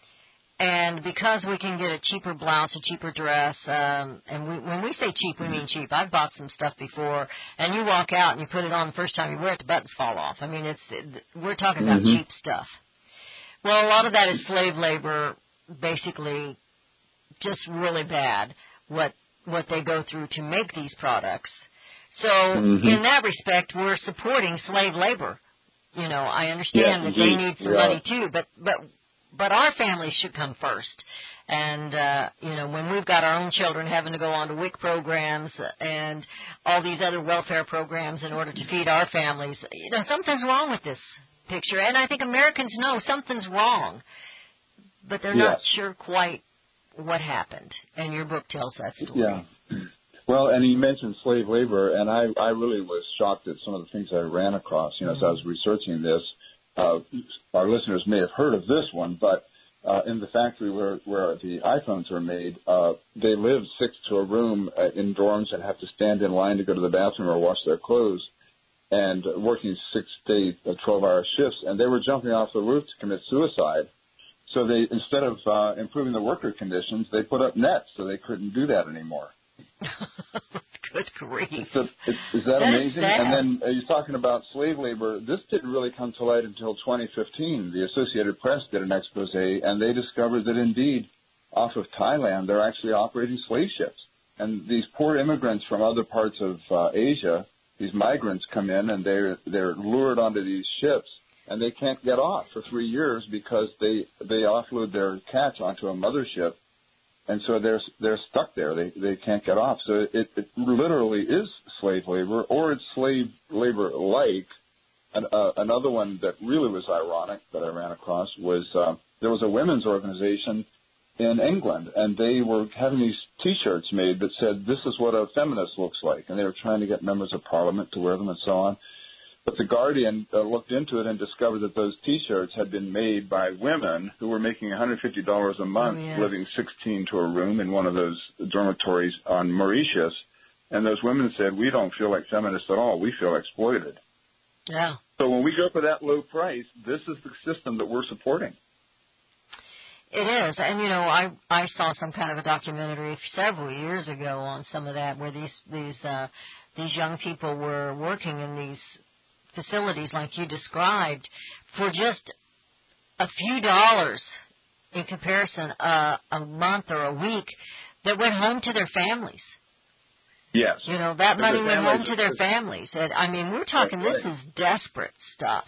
S4: And because we can get a cheaper blouse, a cheaper dress, um, and we, when we say cheap, we mean cheap. I've bought some stuff before, and you walk out and you put it on the first time you wear it, the buttons fall off. I mean, it's it, we're talking about mm-hmm. cheap stuff. Well, a lot of that is slave labor, basically, just really bad. What what they go through to make these products. So mm-hmm. in that respect, we're supporting slave labor. You know, I understand
S5: yes,
S4: that
S5: indeed.
S4: they need some
S5: yeah.
S4: money too, but but. But our families should come first. And, uh, you know, when we've got our own children having to go on to W I C programs and all these other welfare programs in order to feed our families, you know, something's wrong with this picture. And I think Americans know something's wrong, but they're
S5: yes.
S4: not sure quite what happened. And your book tells that story.
S5: Yeah. Well, and you mentioned slave labor, and I, I really was shocked at some of the things I ran across, you know, mm-hmm. as I was researching this. Uh, our listeners may have heard of this one, but uh, in the factory where, where the iPhones are made, uh, they live six to a room uh, in dorms and have to stand in line to go to the bathroom or wash their clothes, and uh, working six-day, uh, twelve-hour shifts, and they were jumping off the roof to commit suicide. So they, instead of uh, improving the worker conditions, they put up nets so they couldn't do that anymore.
S4: Good grief.
S5: It's a, it's, is that, that amazing? Is and then uh, you're talking about slave labor. This didn't really come to light until twenty fifteen. The Associated Press did an expose, and they discovered that indeed, off of Thailand, they're actually operating slave ships. And these poor immigrants from other parts of uh, Asia, these migrants come in, and they're, they're lured onto these ships, and they can't get off for three years because they, they offload their catch onto a mothership. And so they're they're stuck there. They they can't get off. So it, it literally is slave labor, or it's slave labor like. An, uh, another one that really was ironic that I ran across was uh, there was a women's organization in England, and they were having these T-shirts made that said, "This is what a feminist looks like," and they were trying to get members of parliament to wear them and so on. But the Guardian uh, looked into it and discovered that those T-shirts had been made by women who were making one hundred fifty dollars a month,
S4: oh, yes.
S5: living sixteen to a room in one of those dormitories on Mauritius. And those women said, "We don't feel like feminists at all. We feel exploited."
S4: Yeah.
S5: So when we go for that low price, this is the system that we're supporting.
S4: It is, and you know, I I saw some kind of a documentary several years ago on some of that, where these these uh, these young people were working in these facilities like you described for just a few dollars in comparison uh, a month or a week that went home to their families.
S5: Yes.
S4: You know, that
S5: And
S4: money
S5: their
S4: went home
S5: families-
S4: to their families. And, I mean, we're talking,
S5: That's
S4: this
S5: right.
S4: is desperate stuff.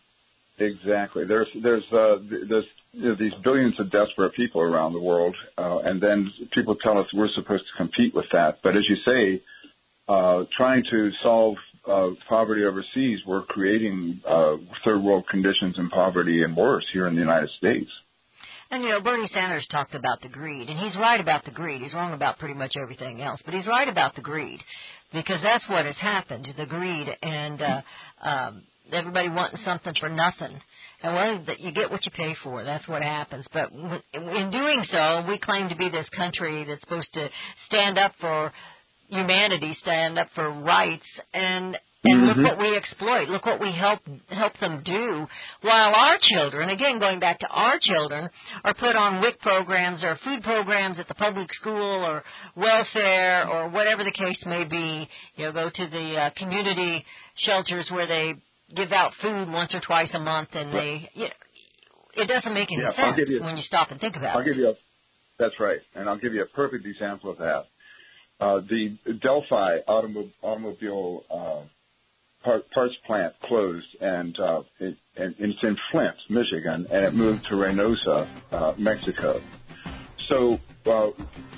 S5: Exactly. There's there's uh, there's you know, these billions of desperate people around the world, uh, and then people tell us we're supposed to compete with that. But as you say, uh, trying to solve uh, poverty overseas, we're creating uh, third world conditions and poverty and worse here in the United States.
S4: And, you know, Bernie Sanders talked about the greed, and he's right about the greed. He's wrong about pretty much everything else, but he's right about the greed, because that's what has happened, the greed, and uh, um, everybody wanting something for nothing. And, well, that you get what you pay for. That's what happens. But in doing so, we claim to be this country that's supposed to stand up for humanity, stand up for rights, and and
S5: Mm-hmm.
S4: look what we exploit. Look what we help help them do. While our children, again, going back to our children, are put on W I C programs or food programs at the public school or welfare or whatever the case may be. You know, go to the uh, community shelters where they give out food once or twice a month, and they, you know, it doesn't make any
S5: Yeah, I'll
S4: sense
S5: give you-
S4: when you stop and think about
S5: I'll
S4: it.
S5: give you a, that's right, and I'll give you a perfect example of that. Uh, the Delphi automo- automobile uh, part, parts plant closed, and, uh, it, and it's in Flint, Michigan, and it moved to Reynosa, uh, Mexico. So uh,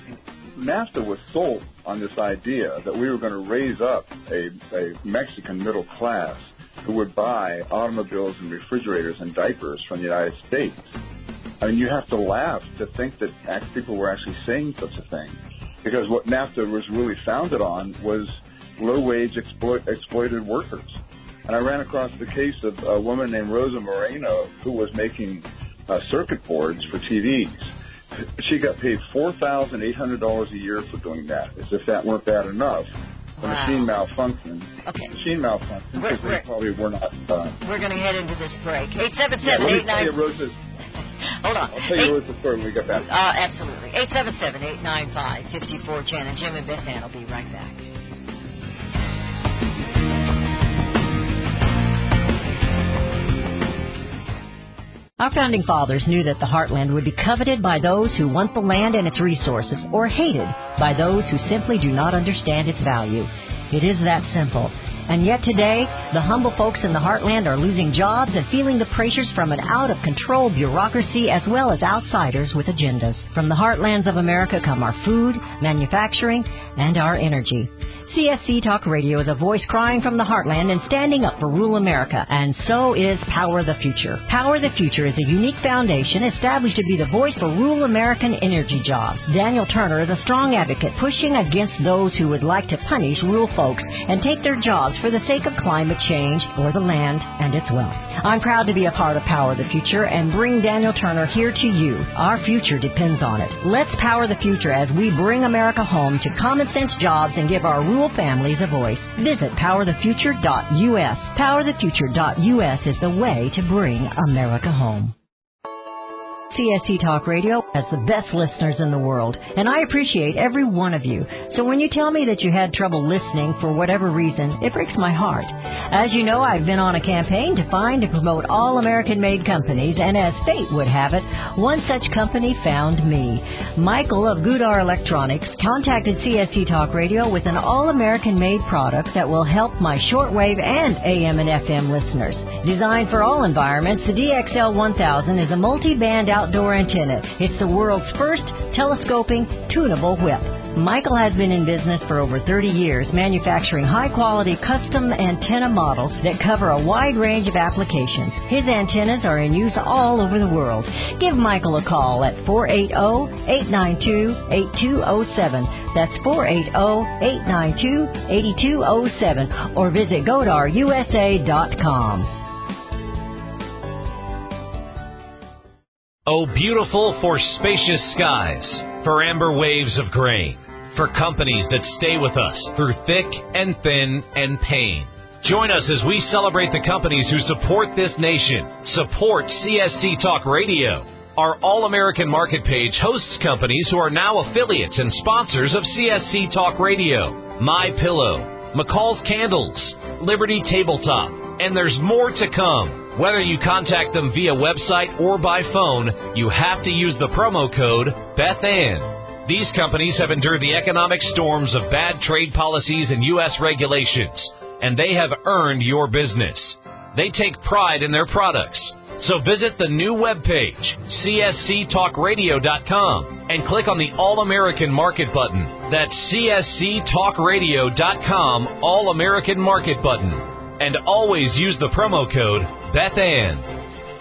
S5: NAFTA was sold on this idea that we were going to raise up a, a Mexican middle class who would buy automobiles and refrigerators and diapers from the United States. I mean, you have to laugh to think that people were actually saying such a thing, because what NAFTA was really founded on was low-wage exploit, exploited workers. And I ran across the case of a woman named Rosa Moreno who was making uh, circuit boards for T Vs. She got paid four thousand eight hundred dollars a year for doing that, as if that weren't bad enough. The
S4: Wow.
S5: machine malfunctioned.
S4: Okay.
S5: Machine malfunctioned
S4: We're-
S5: because they
S4: we're-
S5: probably were not uh,
S4: We're going to head into this break. eight seven
S5: Yeah,
S4: seven
S5: let me
S4: eight
S5: tell
S4: nine.
S5: you Rosa's,
S4: Hold on.
S5: I'll tell you Rosa's story when we get back.
S4: Uh, absolutely. eight seven seven eight nine five five four one zero. And Jim and Beth Ann will be right back. Our founding fathers knew that the heartland would be coveted by those who want the land and its resources, or hated by those who simply do not understand its value. It is that simple. And yet today, the humble folks in the heartland are losing jobs and feeling the pressures from an out-of-control bureaucracy as well as outsiders with agendas. From the heartlands of America come our food, manufacturing, and our energy. C S C Talk Radio is a voice crying from the heartland and standing up for rural America, and so is Power the Future. Power the Future is a unique foundation established to be the voice for rural American energy jobs. Daniel Turner is a strong advocate pushing against those who would like to punish rural folks and take their jobs for the sake of climate change or the land and its wealth. I'm proud to be a part of Power the Future and bring Daniel Turner here to you. Our future depends on it. Let's power the future as we bring America home to common sense jobs and give our rural families a voice. Visit power the future dot U S. power the future dot U S is the way to bring America home. C S C Talk Radio has the best listeners in the world, and I appreciate every one of you. So when you tell me that you had trouble listening for whatever reason, it breaks my heart. As you know, I've been on a campaign to find and promote all American-made companies, and as fate would have it, one such company found me. Michael of Goodar Electronics contacted C S C Talk Radio with an all-American-made product that will help my shortwave and A M and F M listeners. Designed for all environments, the D X L one thousand is a multi-band outdoor antenna. It's the world's first telescoping, tunable whip. Michael has been in business for over thirty years, manufacturing high-quality custom antenna models that cover a wide range of applications. His antennas are in use all over the world. Give Michael a call at four eight zero, eight nine two, eight two zero seven. That's four eight zero, eight nine two, eight two zero seven. Or visit godar U S A dot com.
S1: Oh, beautiful for spacious skies, for amber waves of grain, for companies that stay with us through thick and thin and pain. Join us as we celebrate the companies who support this nation. Support C S C Talk Radio. Our All-American Market page hosts companies who are now affiliates and sponsors of C S C Talk Radio. My Pillow, McCall's Candles, Liberty Tabletop, and there's more to come. Whether you contact them via website or by phone, you have to use the promo code BethAnn. These companies have endured the economic storms of bad trade policies and U S regulations, and they have earned your business. They take pride in their products. So visit the new webpage, C S C talk radio dot com, and click on the All-American Market button. That's C S C talk radio dot com, All-American Market button. And always use the promo code BethAnn.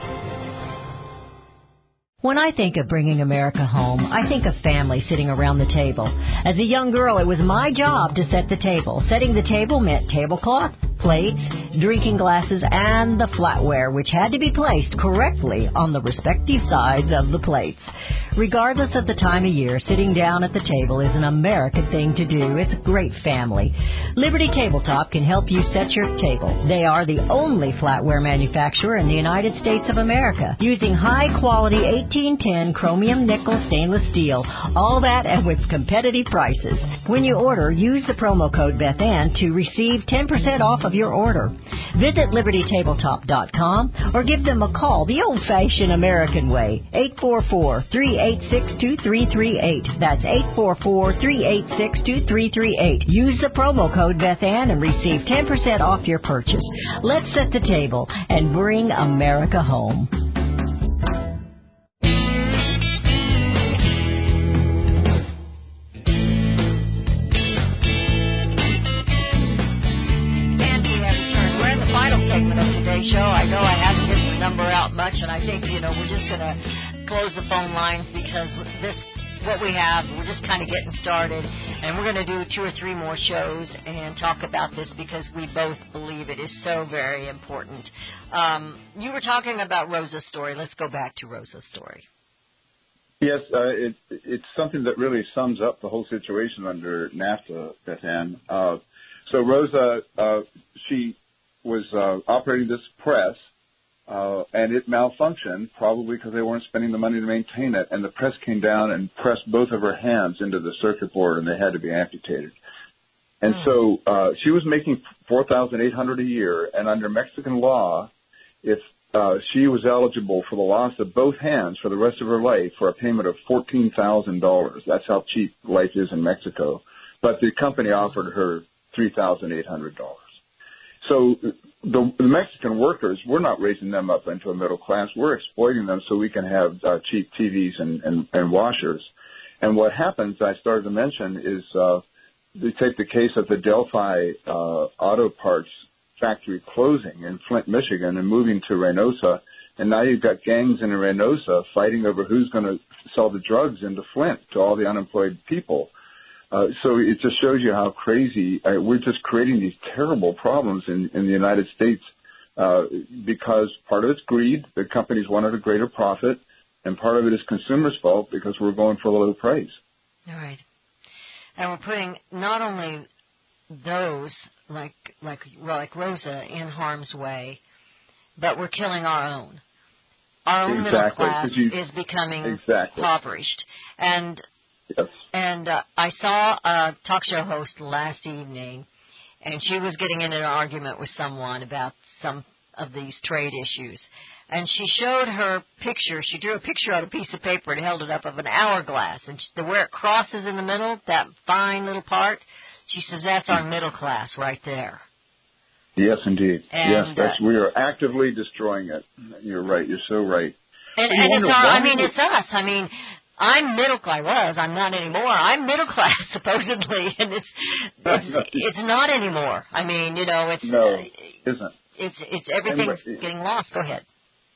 S4: When I think of bringing America home, I think of family sitting around the table. As a young girl, it was my job to set the table. Setting the table meant tablecloth, plates, drinking glasses, and the flatware, which had to be placed correctly on the respective sides of the plates. Regardless of the time of year, sitting down at the table is an American thing to do. It's a great family. Liberty Tabletop can help you set your table. They are the only flatware manufacturer in the United States of America, using high-quality eighteen ten chromium nickel stainless steel, all that and with competitive prices. When you order, use the promo code BethAnn to receive ten percent off of your order. Visit liberty tabletop dot com or give them a call the old-fashioned American way, eight four four, three eight six, two three three eight. That's eight four four, three eight six, two three three eight. Use the promo code BethAnn and receive ten percent off your purchase. Let's set the table and bring America home. Show. I know I haven't given the number out much, and I think, you know, we're just going to close the phone lines because this, what we have, we're just kind of getting started, and we're going to do two or three more shows and talk about this because we both believe it is so very important. Um, you were talking about Rosa's story. Let's go back to Rosa's story.
S5: Yes, uh, it, it's something that really sums up the whole situation under NAFTA, BethAnn. Uh, so Rosa, uh, she was uh, operating this press, uh, and it malfunctioned, probably because they weren't spending the money to maintain it, and the press came down and pressed both of her hands into the circuit board, and they had to be amputated. And mm. so uh, she was making four thousand eight hundred dollars a year, and under Mexican law, if uh, she was eligible for the loss of both hands for the rest of her life for a payment of fourteen thousand dollars. That's how cheap life is in Mexico. But the company offered her three thousand eight hundred dollars. So the, the Mexican workers, we're not raising them up into a middle class. We're exploiting them so we can have uh, cheap T Vs and, and, and washers. And what happens, I started to mention, is uh, they take the case of the Delphi uh, auto parts factory closing in Flint, Michigan, and moving to Reynosa. And now you've got gangs in Reynosa fighting over who's going to sell the drugs into Flint to all the unemployed people. Uh, so it just shows you how crazy uh, we're just creating these terrible problems in, in the United States uh, because part of it's greed. The companies wanted a greater profit, and part of it is consumers' fault because we're going for a low price.
S4: All right. And we're putting not only those, like like like Rosa, in harm's way, but we're killing our own. Our own
S5: exactly.
S4: middle class
S5: you,
S4: is becoming
S5: exactly.
S4: impoverished. And
S5: Yes.
S4: And uh, I saw a talk show host last evening, and she was getting in an argument with someone about some of these trade issues. And she showed her picture. She drew a picture on a piece of paper and held it up of an hourglass. And she, where it crosses in the middle, that fine little part, she says that's our middle class right there.
S5: Yes, indeed.
S4: And,
S5: yes, that's,
S4: uh,
S5: we are actively destroying it. You're right. You're so right.
S4: And, and it's our, I mean, it's us. I mean, I'm middle class. I was. I'm not anymore. I'm middle class, supposedly, and it's it's, it's not anymore. I mean, you know, it's
S5: no,
S4: uh,
S5: isn't.
S4: It's it's everything's
S5: Anyway,
S4: getting lost. Go ahead.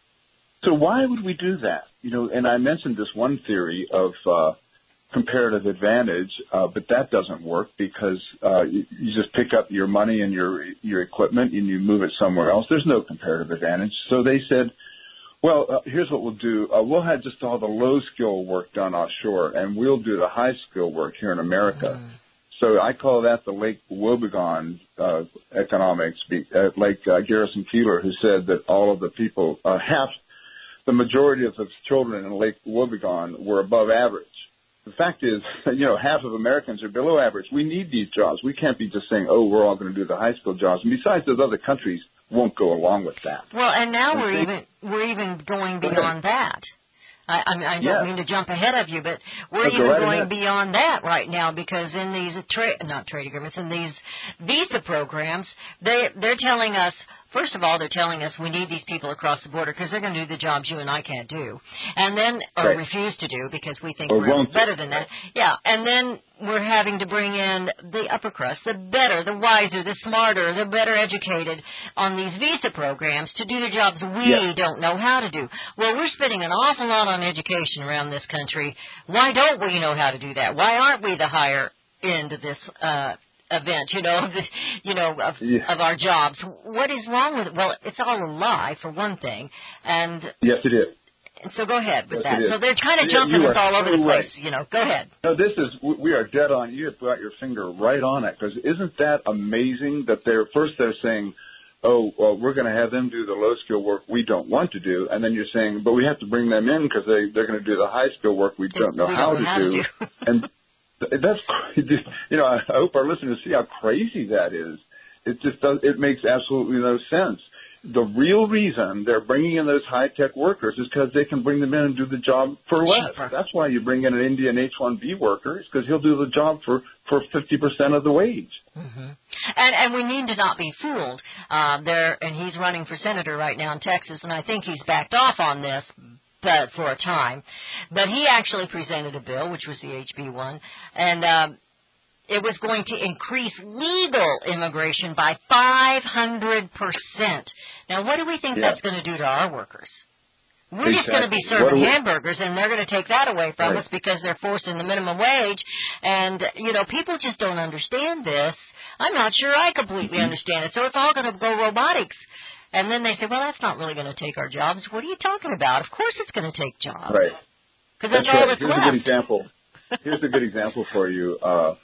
S5: So why would we do that? You know, and I mentioned this one theory of uh, comparative advantage, uh, but that doesn't work because uh, you, you just pick up your money and your your equipment and you move it somewhere else. There's no comparative advantage. So they said, well, uh, here's what we'll do. Uh, we'll have just all the low-skill work done offshore, and we'll do the high-skill work here in America. Mm. So I call that the Lake Wobegon uh, economics, uh, like uh, Garrison Keillor, who said that all of the people, uh, half, the majority of the children in Lake Wobegon were above average. The fact is, you know, half of Americans are below average. We need these jobs. We can't be just saying, oh, we're all going to do the high-skill jobs. And besides, those other countries won't go along with that.
S4: Well, and now
S5: and
S4: we're
S5: they,
S4: even we're even going beyond that. I, I, mean, I don't
S5: yeah.
S4: mean to jump ahead of you, but we're
S5: Let's
S4: even
S5: right
S4: going
S5: ahead.
S4: beyond that right now because in these trade, not trade agreements, in these visa programs, they they're telling us. First of all, they're telling us we need these people across the border because they're going to do the jobs you and I can't do, and then or
S5: right.
S4: refuse to do because we think
S5: or
S4: we're
S5: won't
S4: better
S5: do.
S4: than that. Yeah, and then we're having to bring in the upper crust, the better, the wiser, the smarter, the better educated on these visa programs to do the jobs we
S5: yes.
S4: don't know how to do. Well, we're spending an awful lot on education around this country. Why don't we know how to do that? Why aren't we the higher end of this uh event, you know, the, you know, of,
S5: yeah.
S4: of our jobs? What is wrong with it? Well, it's all a lie, for one thing. And
S5: yes, it is.
S4: And so go ahead with
S5: yes,
S4: that. So they're kind of
S5: yeah,
S4: jumping us all over
S5: so
S4: the place,
S5: right.
S4: you know. Go ahead.
S5: No, this is, we are dead on. You have got your finger right on it, because isn't that amazing that they're, first they're saying, oh, well, we're going to have them do the low-skill work we don't want to do, and then you're saying, but we have to bring them in because they, they're going to do the high-skill work we don't know
S4: we
S5: how,
S4: don't know
S5: to,
S4: how
S5: do.
S4: to do.
S5: And that's, you know, I hope our listeners see how crazy that is. It just does, it makes absolutely no sense. The real reason they're bringing in those high-tech workers is because they can bring them in and do the job for less.
S4: Cheaper.
S5: That's why you bring in an Indian H one B worker, is because he'll do the job for, for fifty percent of the wage.
S4: Mm-hmm. And and we need to not be fooled. Uh, there, and he's running for senator right now in Texas, and I think he's backed off on this, but for a time. But he actually presented a bill, which was the H B one, and um, it was going to increase legal immigration by five hundred percent. Now, what do we think
S5: yeah.
S4: that's going to do to our workers? We're
S5: exactly.
S4: just going to be serving
S5: we...
S4: hamburgers, and they're going to take that away from
S5: right.
S4: us because they're forcing the minimum wage. And, you know, people just don't understand this. I'm not sure I completely
S5: mm-hmm.
S4: understand it. So it's all going to go robotics. And then they say, well, that's not really going to take our jobs. What are you talking about? Of course it's going to take jobs.
S5: Right.
S4: Because that's,
S5: that's
S4: all
S5: right.
S4: that's
S5: Here's
S4: left.
S5: a good example. Here's a good example for you. Uh,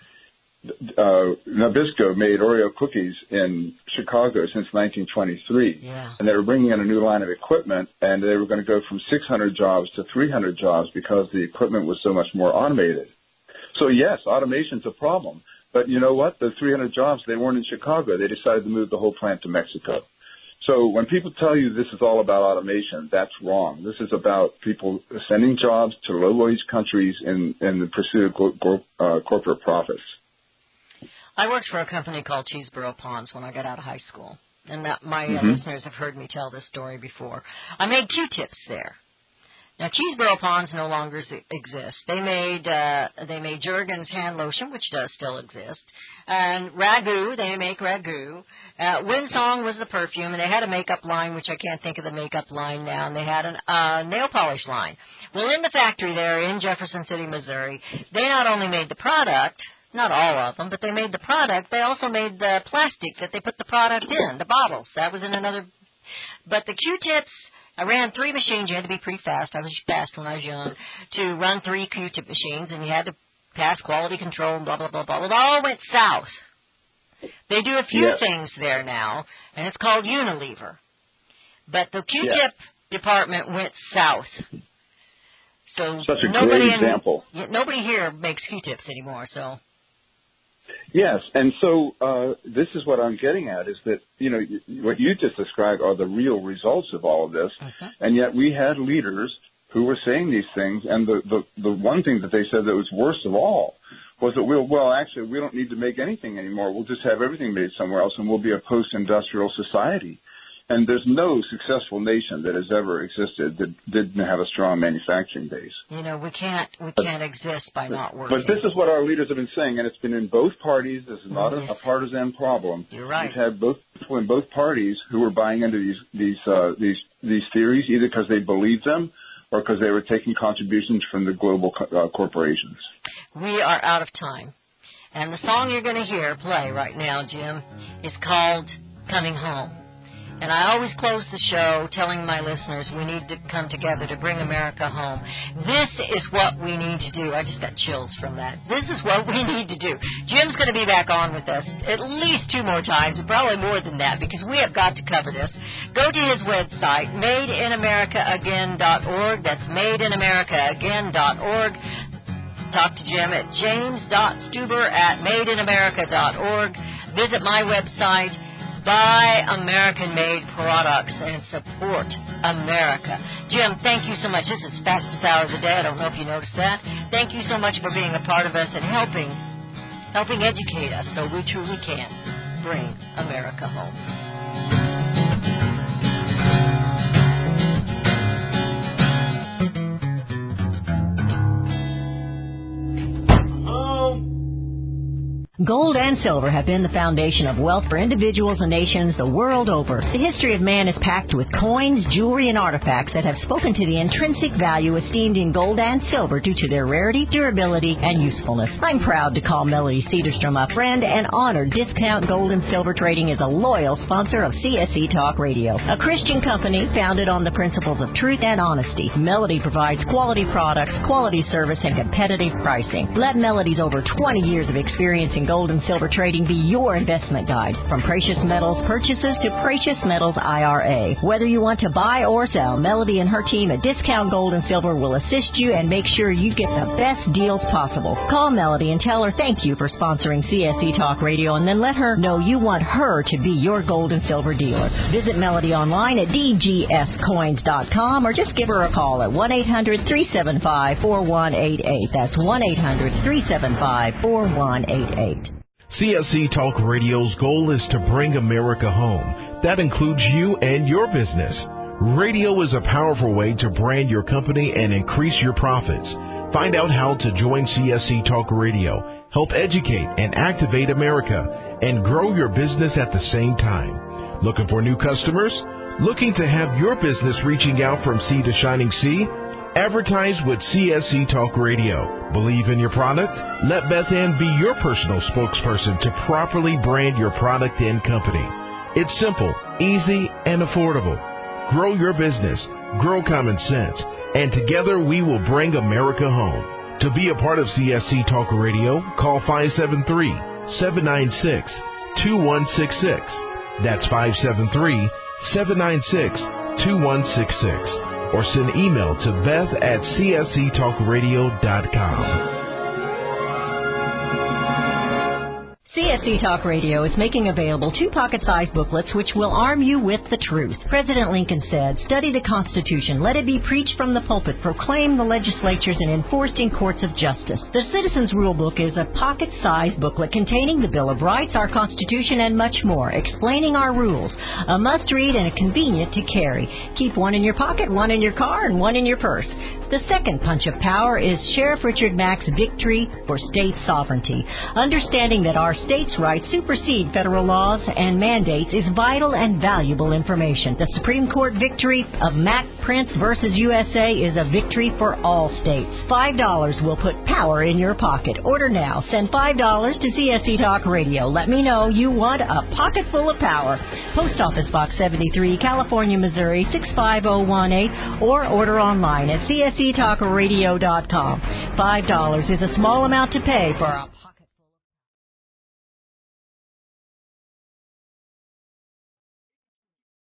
S5: uh, Nabisco made Oreo cookies in Chicago since nineteen twenty-three.
S4: Yeah.
S5: And they were bringing in a new line of equipment, and they were going to go from six hundred jobs to three hundred jobs because the equipment was so much more automated. So, yes, automation's a problem. But you know what? The three hundred jobs, they weren't in Chicago. They decided to move the whole plant to Mexico. So when people tell you this is all about automation, that's wrong. This is about people sending jobs to low-wage countries in, in the pursuit of go, go, uh, corporate profits.
S4: I worked for a company called Cheeseboro Ponds when I got out of high school, and that, my uh,
S5: mm-hmm.
S4: listeners have heard me tell this story before. I made Q-tips there. Now, Cheeseboro Ponds no longer exist. They made uh, they made Jergens hand lotion, which does still exist, and Ragu. They make Ragu. Uh, Winsong was the perfume, and they had a makeup line, which I can't think of the makeup line now, and they had a uh, nail polish line. Well, in the factory there in Jefferson City, Missouri, they not only made the product, not all of them, but they made the product. They also made the plastic that they put the product in, the bottles. That was in another. But the Q-tips, I ran three machines. You had to be pretty fast. I was fast when I was young to run three Q-tip machines, and you had to pass quality control and blah, blah, blah, blah. It all went south. They do a few
S5: yeah.
S4: things there now, and it's called Unilever. But the Q-tip
S5: yeah.
S4: department went south. So
S5: Such a
S4: nobody
S5: great example.
S4: In, nobody here makes Q-tips anymore, so...
S5: Yes, and so uh, this is what I'm getting at, is that, you know, what you just described are the real results of all of this,
S4: uh-huh.
S5: and yet we had leaders who were saying these things, and the, the, the one thing that they said that was worst of all was that, we'll, well, actually, we don't need to make anything anymore. We'll just have everything made somewhere else, and we'll be a post-industrial society. and there's no successful nation that has ever existed that didn't have a strong manufacturing base.
S4: You know, we can't we
S5: But-
S4: can't exist by not working.
S5: But this is what our leaders have been saying, and it's been in both parties. This is not
S4: Yes.
S5: a, a partisan problem.
S4: You're right.
S5: We've had both people in both parties who were buying into these these uh, these these theories, either because they believed them or because they were taking contributions from the global co- uh, corporations.
S4: We are out of time. And the song you're going to hear play right now, Jim, is called Coming Home. And I always close the show telling my listeners we need to come together to bring America home. This is what we need to do. I just got chills from that. This is what we need to do. Jim's going to be back on with us at least two more times, and probably more than that, because we have got to cover this. Go to his website, made in america again dot org. That's made in america again dot org. Talk to Jim at james dot stuber at made in america dot org. Visit my website. Buy American-made products and support America. Jim, thank you so much. This is fastest hour of the day. I don't know if you noticed that. Thank you so much for being a part of us and helping, helping educate us so we truly can bring America home. Gold and silver have been the foundation of wealth for individuals and nations the world over. The history of man is packed with coins, jewelry, and artifacts that have spoken to the intrinsic value esteemed in gold and silver due to their rarity, durability, and usefulness. I'm proud to call Melody Cedarstrom a friend and honored Discount Gold and Silver Trading is a loyal sponsor of C S E Talk Radio, a Christian company founded on the principles of truth and honesty. Melody provides quality products, quality service, and competitive pricing. Let Melody's over twenty years of experience in gold and silver trading be your investment guide. From precious metals purchases to precious metals I R A. Whether you want to buy or sell, Melody and her team at Discount Gold and Silver will assist you and make sure you get the best deals possible. Call Melody and tell her thank you for sponsoring C S E Talk Radio, and then let her know you want her to be your gold and silver dealer. Visit Melody online at d g s coins dot com or just give her a call at one eight hundred three seven five four one eight eight. That's one eight hundred three seven five four one eight eight.
S9: C S C Talk Radio's goal is to bring America home. That includes you and your business. Radio is a powerful way to brand your company and increase your profits. Find out how to join C S C Talk Radio, help educate and activate America, and grow your business at the same time. Looking for new customers? Looking to have your business reaching out from sea to shining sea? Advertise with C S C Talk Radio. Believe in your product? Let Beth Ann be your personal spokesperson to properly brand your product and company. It's simple, easy, and affordable. Grow your business, grow common sense, and together we will bring America home. To be a part of C S C Talk Radio, call five seven three, seven nine six, two one six six. That's five seven three, seven nine six, two one six six. Or send email to beth at c s c talk radio dot com.
S4: C S C Talk Radio is making available two pocket-sized booklets which will arm you with the truth. President Lincoln said, "Study the Constitution. Let it be preached from the pulpit, proclaimed the legislatures, and enforced in courts of justice." The Citizens Rule Book is a pocket-sized booklet containing the Bill of Rights, our Constitution, and much more, explaining our rules. A must-read and a convenient to carry. Keep one in your pocket, one in your car, and one in your purse. The second punch of power is Sheriff Richard Mack's Victory for State Sovereignty. Understanding that our states' rights supersede federal laws and mandates is vital and valuable information. The Supreme Court victory of Mack Prince versus U S A is a victory for all states. Five dollars will put power in your pocket. Order now. Send five dollars to C S C Talk Radio. Let me know you want a pocket full of power. Post Office Box seventy-three, California, Missouri, six five zero one eight, or order online at c s c talk radio dot com. Five dollars is a small amount to pay for a